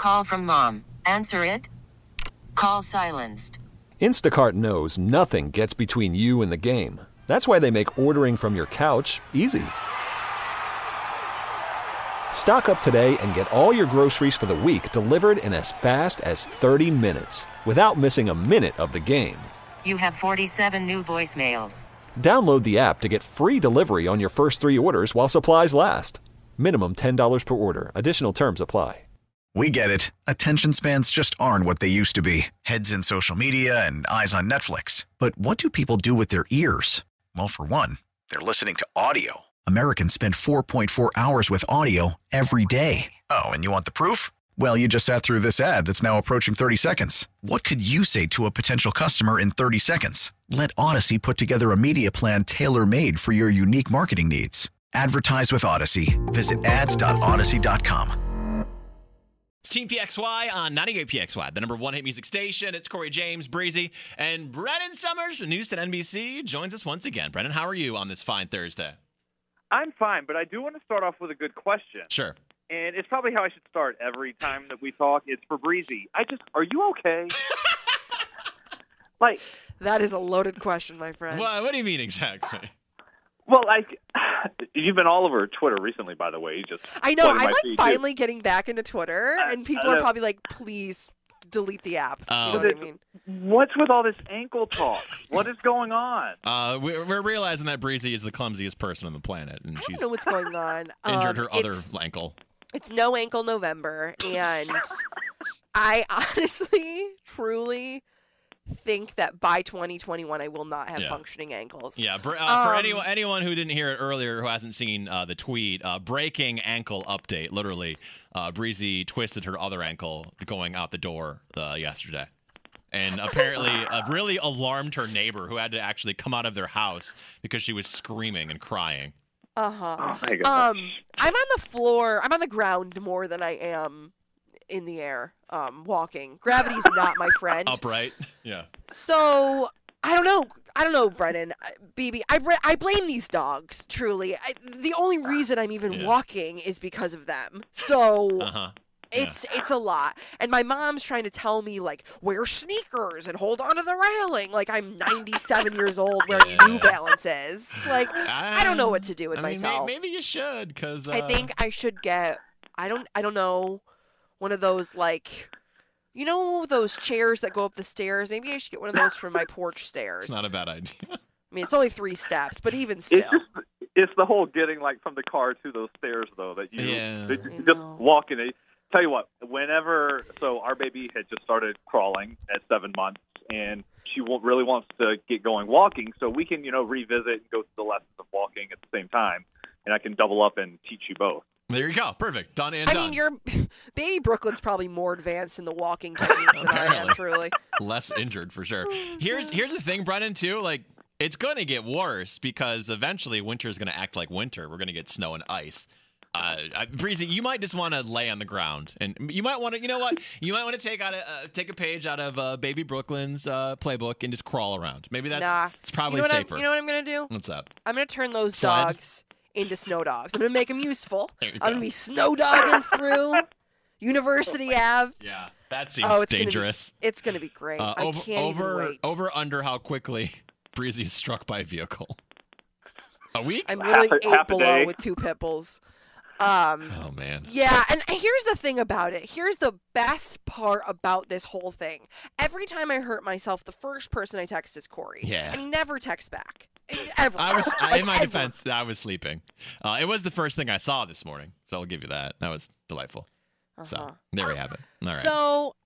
Call from mom. Answer it. Call silenced. Instacart knows nothing gets between you and the game. That's why they make ordering from your couch easy. Stock up today and get all your groceries for the week delivered in as fast as 30 minutes without missing a minute of the game. You have 47 new voicemails. Download the app to get free delivery on your first 3 orders while supplies last. Minimum $10 per order. Additional terms apply. We get it. Attention spans just aren't what they used to be. Heads in social media and eyes on Netflix. But what do people do with their ears? Well, for one, they're listening to audio. Americans spend 4.4 hours with audio every day. Oh, and you want the proof? Well, you just sat through this ad that's now approaching 30 seconds. What could you say to a potential customer in 30 seconds? Let Odyssey put together a media plan tailor-made for your unique marketing needs. Advertise with Odyssey. Visit ads.odyssey.com. It's Team PXY on 98 PXY, the number one hit music station. It's Corey James, Breezy, and Brennan Summers from News 10 NBC joins us once again. Brennan, how are you on this fine Thursday? I'm fine, but I do want to start off with a good question. Sure. And it's probably how I should start every time that we talk. It's for Breezy. Are you okay? That is a loaded question, my friend. What do you mean exactly? Well, you've been all over Twitter recently, by the way. I know. I'm finally getting back into Twitter, and people are probably like, please delete the app. You know what I mean? What's with all this ankle talk? What is going on? We're realizing that Breezy is the clumsiest person on the planet, and I she's don't know what's going on. injured her other ankle. It's No Ankle November, and I honestly, truly think that by 2021 I will not have functioning ankles. Yeah, for anyone who didn't hear it earlier, who hasn't seen the tweet, breaking ankle update. Literally, Breezy twisted her other ankle going out the door yesterday. And apparently really alarmed her neighbor, who had to actually come out of their house because she was screaming and crying. Uh-huh. Oh my gosh. I'm on the floor. I'm on the ground more than I am in the air, walking. Gravity's not my friend. Upright. Yeah. So, I don't know, Brennan. BB, I blame these dogs, truly. The only reason I'm even walking is because of them. So, it's a lot. And my mom's trying to tell me, like, wear sneakers and hold on to the railing. Like, I'm 97 years old wearing New Balances. Like, I don't know what to do with myself. Maybe you should, because... I think I should get, I don't know, one of those, like... You know those chairs that go up the stairs? Maybe I should get one of those for my porch stairs. It's not a bad idea. I mean, it's only 3 steps, but even still. It's the whole getting from the car to those stairs, though, that you just walk in. Tell you what, so our baby had just started crawling at 7 months, and she really wants to get going walking, so we can, revisit and go through the lessons of walking at the same time, and I can double up and teach you both. There you go. Perfect. Done and done. I mean, your baby Brooklyn's probably more advanced in the walking techniques than I am, truly. Less injured, for sure. Here's the thing, Brennan, too. Like, it's going to get worse because eventually winter is going to act like winter. We're going to get snow and ice. Breezy, you might just want to lay on the ground, and you might want to. You know what? You might want to take a page out of Baby Brooklyn's playbook and just crawl around. Maybe it's probably safer. You know what I'm going to do? What's up? I'm going to turn those dogs into snow dogs. I'm going to make them useful. I'm going to be snow dogging through University Ave. Yeah, that seems dangerous. It's going to be great. I can't even wait. Under how quickly Breezy is struck by a vehicle. A week? I'm literally 8 below with 2 pit bulls. Oh, man. Yeah, and here's the thing about it. Here's the best part about this whole thing. Every time I hurt myself, the first person I text is Corey. Yeah. And he never texts back. Ever. In my defense, I was sleeping. It was the first thing I saw this morning, so I'll give you that. That was delightful. So there we have it. All right. So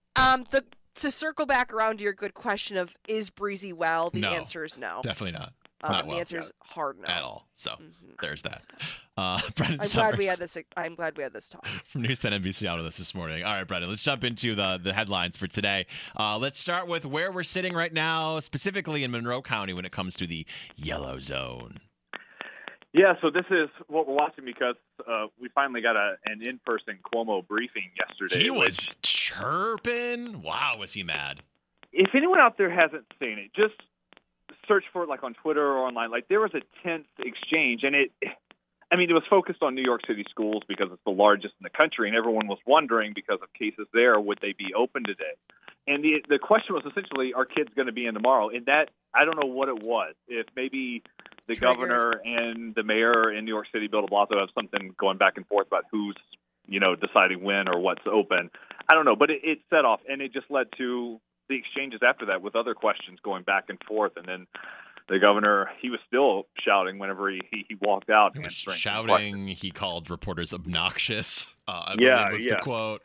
to circle back around to your good question of is Breezy well, the answer is no. Definitely not. The answer is hard no. At all. So there's that. I'm Brendan Summers. I'm glad we had this talk. From News 10 NBC out with us this morning. All right, Brendan, let's jump into the headlines for today. Let's start with where we're sitting right now, specifically in Monroe County when it comes to the yellow zone. Yeah, so this is what we're watching because we finally got an in-person Cuomo briefing yesterday. He was chirping. Wow, was he mad. If anyone out there hasn't seen it, just search for it on Twitter or online. There was a tense exchange, and I mean, it was focused on New York City schools because it's the largest in the country, and everyone was wondering because of cases there, would they be open today? And the question was essentially, are kids going to be in tomorrow? And that, I don't know what it was. If maybe the governor and the mayor in New York City, Bill de Blasio, have something going back and forth about who's, deciding when or what's open. I don't know, but it set off, and it just led to the exchanges after that with other questions going back and forth. And then the governor, he was still shouting whenever he walked out. He was shouting. He called reporters obnoxious. I believe was the quote.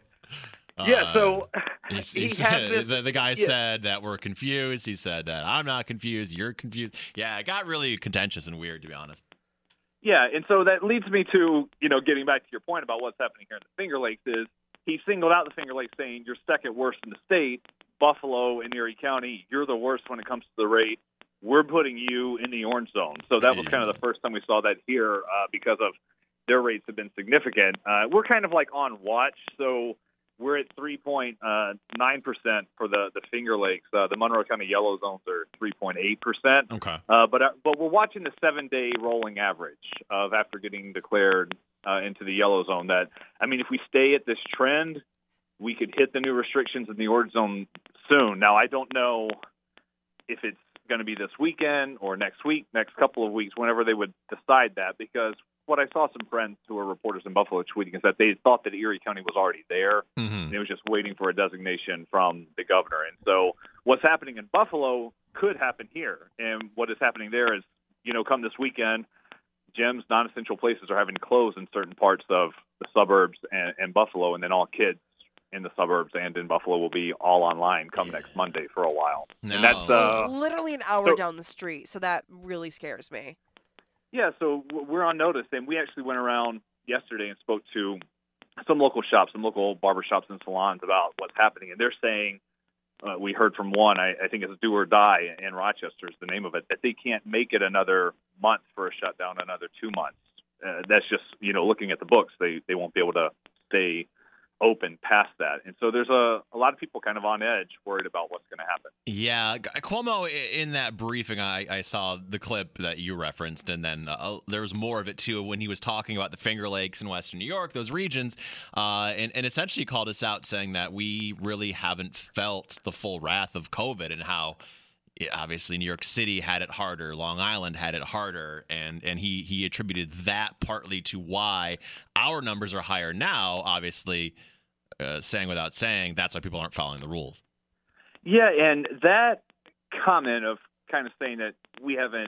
So he said, the guy said that we're confused. He said that I'm not confused. You're confused. Yeah, it got really contentious and weird, to be honest. Yeah, and so that leads me to, getting back to your point about what's happening here in the Finger Lakes is he singled out the Finger Lakes saying, you're second worst in the state. Buffalo and Erie County, you're the worst when it comes to the rate. We're putting you in the orange zone. So that was kind of the first time we saw that here because of their rates have been significant. We're kind of like on watch. So we're at 3.9% for the Finger Lakes. The Monroe County yellow zones are 3.8%. Okay. But we're watching the 7-day rolling average of after getting declared into the yellow zone. That, I mean, if we stay at this trend, we could hit the new restrictions in the orange zone soon. Now, I don't know if it's going to be this weekend or next week, next couple of weeks, whenever they would decide that, because what I saw some friends who are reporters in Buffalo tweeting is that they thought that Erie County was already there. Mm-hmm. And it was just waiting for a designation from the governor. And so what's happening in Buffalo could happen here. And what is happening there is, come this weekend, gyms, non-essential places are having to close in certain parts of the suburbs and Buffalo, and then all kids in the suburbs and in Buffalo will be all online come next Monday for a while. No. And that's literally an hour down the street, so that really scares me. Yeah, so we're on notice, and we actually went around yesterday and spoke to some local shops, some local barber shops and salons about what's happening, and they're saying, we heard from one, I think it's Do or Die in Rochester is the name of it, that they can't make it another month for a shutdown, another 2 months. That's just, looking at the books, they won't be able to stay open past that. And so there's a lot of people kind of on edge, worried about what's going to happen. Yeah, Cuomo, in that briefing, I saw the clip that you referenced, and then there was more of it too when he was talking about the Finger Lakes in Western New York, those regions, and essentially called us out, saying that we really haven't felt the full wrath of COVID and how obviously New York City had it harder, Long Island had it harder, and he attributed that partly to why our numbers are higher now, obviously. Saying without saying, that's why people aren't following the rules. Yeah, and that comment of kind of saying that we haven't,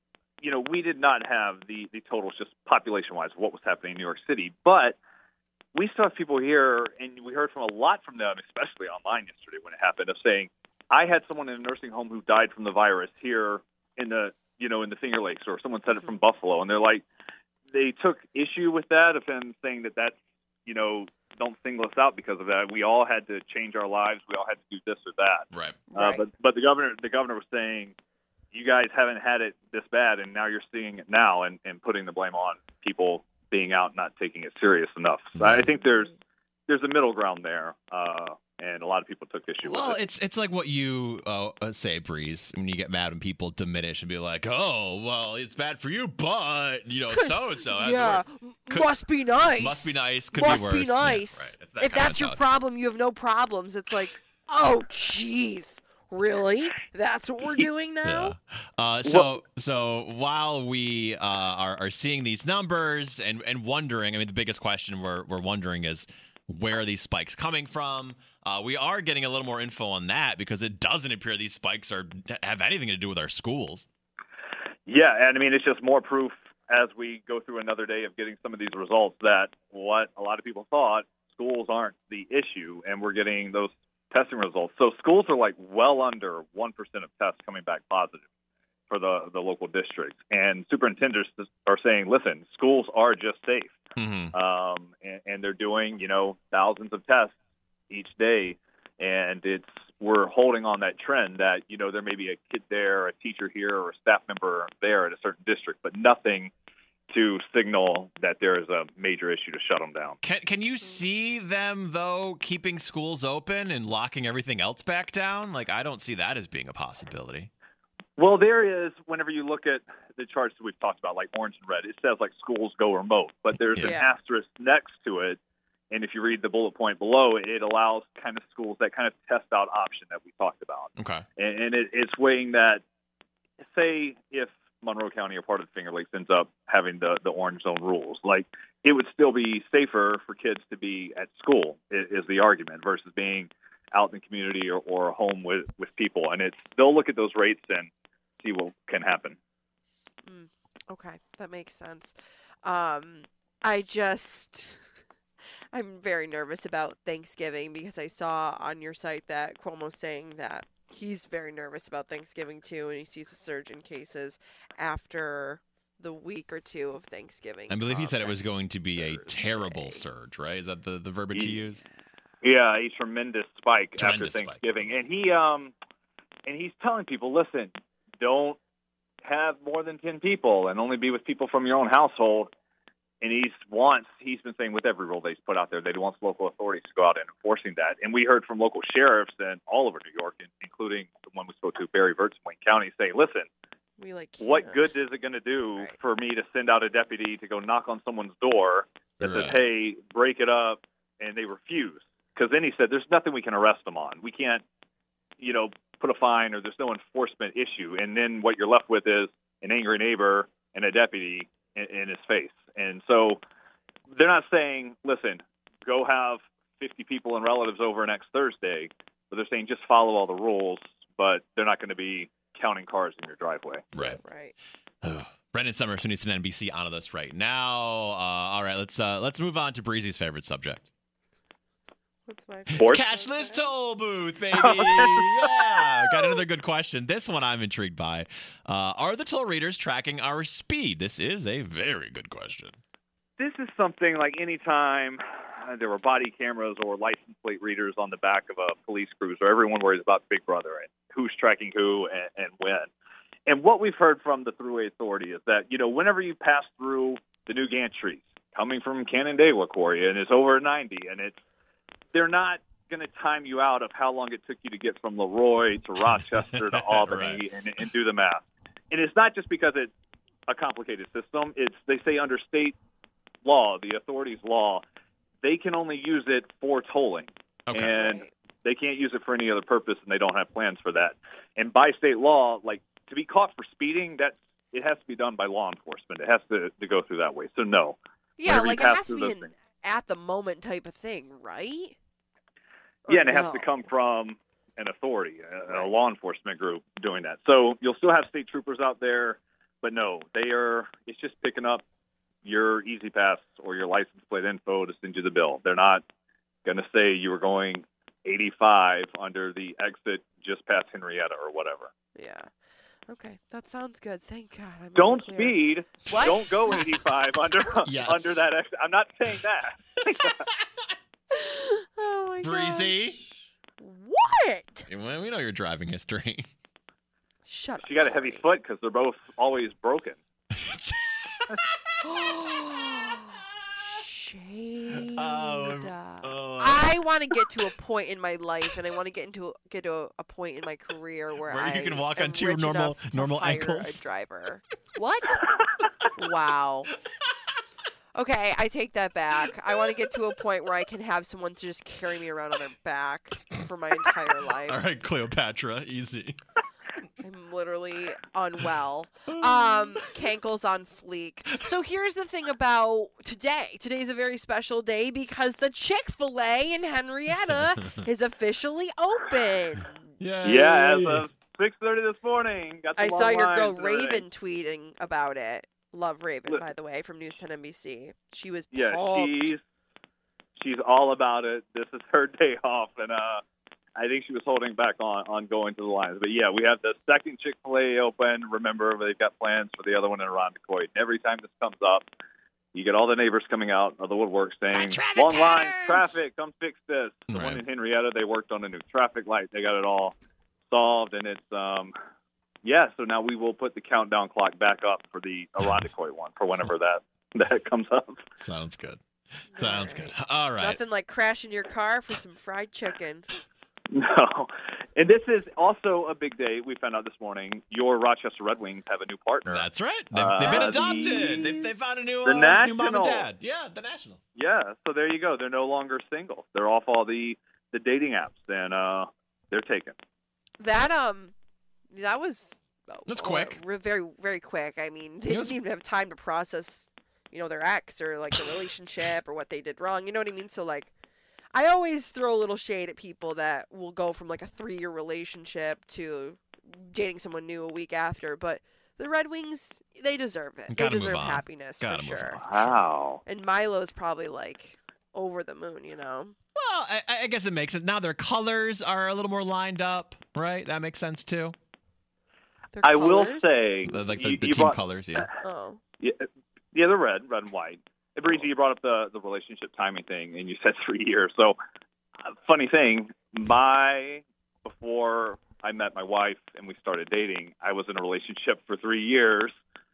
we did not have the totals just population-wise of what was happening in New York City, but we still have people here, and we heard from a lot from them, especially online yesterday when it happened, of saying, I had someone in a nursing home who died from the virus here in the, in the Finger Lakes, or someone said it from Buffalo, and they're like, they took issue with that, of them saying that that's, don't single us out because of that. We all had to change our lives. We all had to do this or that. Right. But the governor was saying, you guys haven't had it this bad, and now you're seeing it now, and putting the blame on people being out, not taking it serious enough. So I think there's a middle ground there, and a lot of people took issue with it. Well, it's like what you say, Breeze, when you get mad when people diminish and be like, oh, well, it's bad for you, but, so-and-so. Yeah, must be nice. Must be nice, could must be worse. Be nice. Yeah, right. If that's your problem, you have no problems. It's like, oh, jeez. Really? That's what we're doing now? Yeah. So while we are seeing these numbers and wondering, I mean, the biggest question we're wondering is, where are these spikes coming from? We are getting a little more info on that because it doesn't appear these spikes have anything to do with our schools. Yeah, and I mean, it's just more proof as we go through another day of getting some of these results that what a lot of people thought, schools aren't the issue, and we're getting those testing results. So schools are like well under 1% of tests coming back positive for the local districts. And superintendents are saying, listen, schools are just safe. Mm-hmm. And they're doing, thousands of tests each day. And we're holding on that trend that, there may be a kid there, a teacher here, or a staff member there at a certain district, but nothing to signal that there is a major issue to shut them down. Can you see them, though, keeping schools open and locking everything else back down? Like, I don't see that as being a possibility. Well, there is, whenever you look at the charts that we've talked about, like orange and red, it says like schools go remote, but there's an asterisk next to it. And if you read the bullet point below, it allows kind of schools that kind of test out option that we talked about. Okay. And it's weighing that, say, if Monroe County or part of the Finger Lakes ends up having the orange zone rules, like it would still be safer for kids to be at school is the argument versus being out in the community or home with people. And they'll look at those rates and see what can happen. Okay, that makes sense. I'm very nervous about Thanksgiving because I saw on your site that Cuomo's saying that he's very nervous about Thanksgiving too, and he sees a surge in cases after the week or two of Thanksgiving. I believe he said it was going to be a terrible surge, right? Is that the verbiage he used? Yeah, a tremendous spike after Thanksgiving. And he's telling people, listen, don't have more than 10 people and only be with people from your own household. And he's been saying with every rule he's put out there that he wants local authorities to go out and enforcing that. And we heard from local sheriffs and all over New York, including the one we spoke to, Barry Virts in Wayne County, saying, listen, what good is it going to do for me to send out a deputy to go knock on someone's door that says, hey, break it up, and they refuse? Because then he said, there's nothing we can arrest them on. We can't, put a fine, or there's no enforcement issue. And then what you're left with is an angry neighbor and a deputy in his face. And so they're not saying, listen, go have 50 people and relatives over next Thursday, but they're saying just follow all the rules, but they're not going to be counting cars in your driveway. Right. Brendan Summers, who needs an NBC, on with us right now. All right, let's move on to Breezy's favorite subject. What's my cashless toll booth, baby. Yeah, got another good question. This one I'm intrigued by. Are the toll readers tracking our speed? This is a very good question. This is something like anytime there were body cameras or license plate readers on the back of a police cruiser, everyone worries about Big Brother and who's tracking who and when. And what we've heard from the Thruway Authority is that, whenever you pass through the new gantries coming from Canandaigua, Corey, and it's over 90, and they're not going to time you out of how long it took you to get from Leroy to Rochester to Albany and do the math. And it's not just because it's a complicated system. They say under state law, the authority's law, they can only use it for tolling. Okay. And they can't use it for any other purpose, and they don't have plans for that. And by state law, like to be caught for speeding, it has to be done by law enforcement. It has to go through that way. So no. Yeah, like it has to be an at the moment type of thing, right? Yeah, and it has to come from an authority, a law enforcement group doing that. So you'll still have state troopers out there, but no, it's just picking up your Easy Pass or your license plate info to send you the bill. They're not going to say you were going 85 under the exit just past Henrietta or whatever. Yeah. Okay, that sounds good. Thank God. Don't speed. What? Don't go 85 under that exit. I'm not saying that. Oh my Breezy. Gosh. What? Well, we know your driving history. Shut up. She got a heavy foot because they're both always broken. Shade. Oh, I want to get to a point in my life, and I want to get to a point in my career where you can walk on two normal ankles. A driver. What? Wow. Okay, I take that back. I want to get to a point where I can have someone to just carry me around on their back for my entire life. All right, Cleopatra, easy. I'm literally unwell. Cankles on fleek. So here's the thing about today. Today's a very special day because the Chick-fil-A in Henrietta is officially open. Yay. Yeah, as of 6:30 this morning. I saw your girl Raven tweeting about it. Love Raven, by the way, from News 10 NBC. She was pumped. She's all about it. This is her day off, and I think she was holding back on going to the lines. But, yeah, we have the second Chick-fil-A open. Remember, they've got plans for the other one in Irondequoit. And every time this comes up, you get all the neighbors coming out of the woodwork saying, long line, traffic, come fix this. The one in Henrietta, they worked on a new traffic light. They got it all solved, and it's so now we will put the countdown clock back up for the Irondequoit one for whenever that comes up. Sounds good. Sounds good. All right. Nothing like crashing your car for some fried chicken. No. And this is also a big day. We found out this morning. Your Rochester Red Wings have a new partner. That's right. They've been adopted. They found a new mom and dad. Yeah, the National. Yeah, so there you go. They're no longer single. They're off all the dating apps, and they're taken. That was that's quick. Very, very quick. I mean, they didn't even have time to process, their ex or like the relationship or what they did wrong. You know what I mean? So like, I always throw a little shade at people that will go from like a 3-year relationship to dating someone new a week after. But the Red Wings, they deserve it. They deserve happiness for sure. Wow. And Milo's probably like over the moon, Well, I guess it makes it. Now their colors are a little more lined up, right? That makes sense too. I will say, like the team colors, yeah. Oh. Yeah, the red and white. Breezy, you brought up the relationship timing thing, and you said 3 years. So, funny thing, before I met my wife and we started dating, I was in a relationship for 3 years.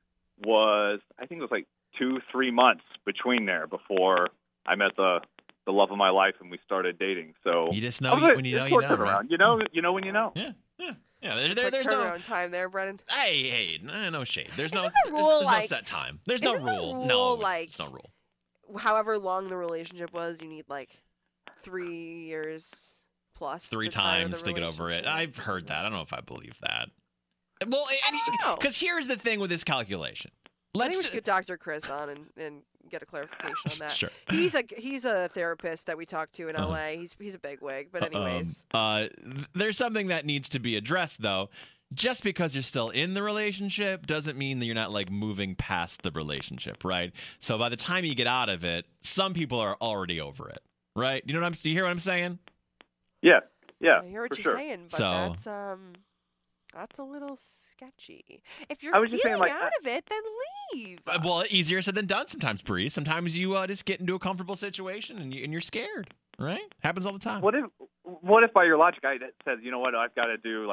I think it was like 2-3 months between there before I met the love of my life and we started dating. So you just know when you know, you know. Right? You know when you know. Yeah. There's turnaround time there, Brennan. Hey, no shade. There's no set time. There's no rule. It's no rule. However long the relationship was, you need like 3 years plus. 3 times to get over it. I've heard that. I don't know if I believe that. Well, because here's the thing with this calculation. I think we should get Dr. Chris on and get a clarification on that. Sure. He's a therapist that we talked to in LA. He's a bigwig, but anyways. There's something that needs to be addressed though. Just because you're still in the relationship doesn't mean that you're not like moving past the relationship, right? So by the time you get out of it, some people are already over it, right? You hear what I'm saying? Yeah. I hear what you're saying, but that's a little sketchy. If you're feeling out of it, then leave. Well, easier said than done sometimes, Bree. Sometimes you just get into a comfortable situation and you're scared, right? Happens all the time. What if by your logic I says, you know what, I've got to do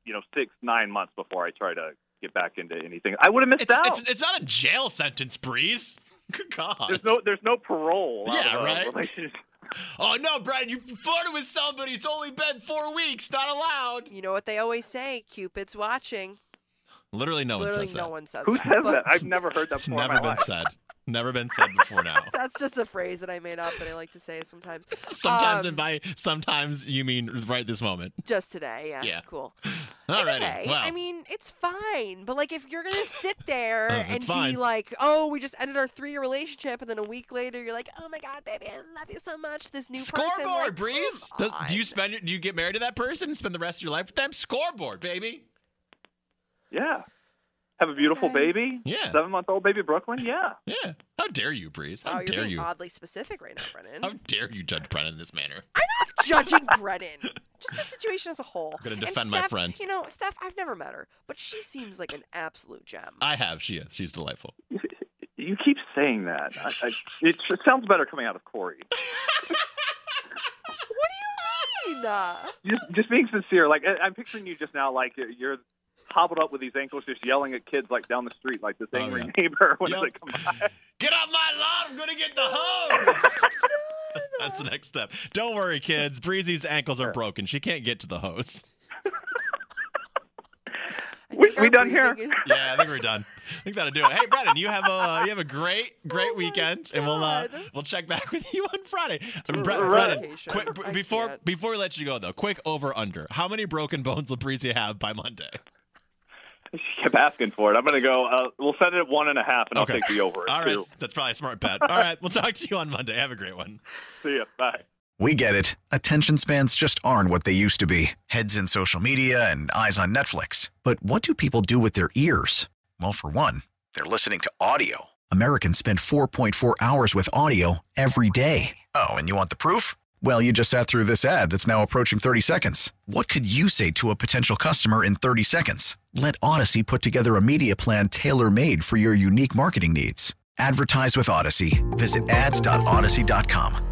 6-9 months before I try to get back into anything. I would have missed out. It's not a jail sentence, Breeze. Good God. There's no parole. Yeah, right. Oh no, Brad! You flirted with somebody. It's only been 4 weeks. Not allowed. You know what they always say? Cupid's watching. Literally, no one says that. Who says that? I've never heard that before. It's never been said. Never been said before now. That's just a phrase that I made up that I like to say sometimes. And by sometimes you mean right this moment. Just today, yeah. Yeah. Cool. Alrighty. It's okay. Well. I mean, it's fine. But if you're gonna sit there and be like, "Oh, we just ended our 3-year relationship," and then a week later you're like, "Oh my God, baby, I love you so much." This new scoreboard, Breeze. Do you get married to that person and spend the rest of your life with them? Scoreboard, baby. Yeah. Have a beautiful baby? Yeah. 7-month-old baby Brooklyn? Yeah. Yeah. How dare you, Breeze? How dare you're being you? Oddly specific right now, Brennan. How dare you judge Brennan in this manner? I'm not judging Brennan. Just the situation as a whole. I'm going to defend my friend. Steph, I've never met her, but she seems like an absolute gem. I have. She is. She's delightful. You keep saying that. It sounds better coming out of Corey. What do you mean? Just being sincere. I'm picturing you just now you're hobbled up with these ankles just yelling at kids down the street like this angry neighbor when they come by. Get off my lawn! I'm gonna get the hose. That's the next step. Don't worry, kids. Breezy's ankles are broken. She can't get to the hose. We done here? Yeah, I think we're done. I think that'll do it. Hey, Brennan, you have a great weekend, and we'll check back with you on Friday. Brennan, quick, before we let you go though, quick over under. How many broken bones will Breezy have by Monday? She kept asking for it. I'm going to go. We'll set it at 1.5, and I'll take the over. All right. That's probably a smart bet. All right. We'll talk to you on Monday. Have a great one. See ya. Bye. We get it. Attention spans just aren't what they used to be. Heads in social media and eyes on Netflix. But what do people do with their ears? Well, for one, they're listening to audio. Americans spend 4.4 hours with audio every day. Oh, and you want the proof? Well, you just sat through this ad that's now approaching 30 seconds. What could you say to a potential customer in 30 seconds? Let Odyssey put together a media plan tailor-made for your unique marketing needs. Advertise with Odyssey. Visit ads.odyssey.com.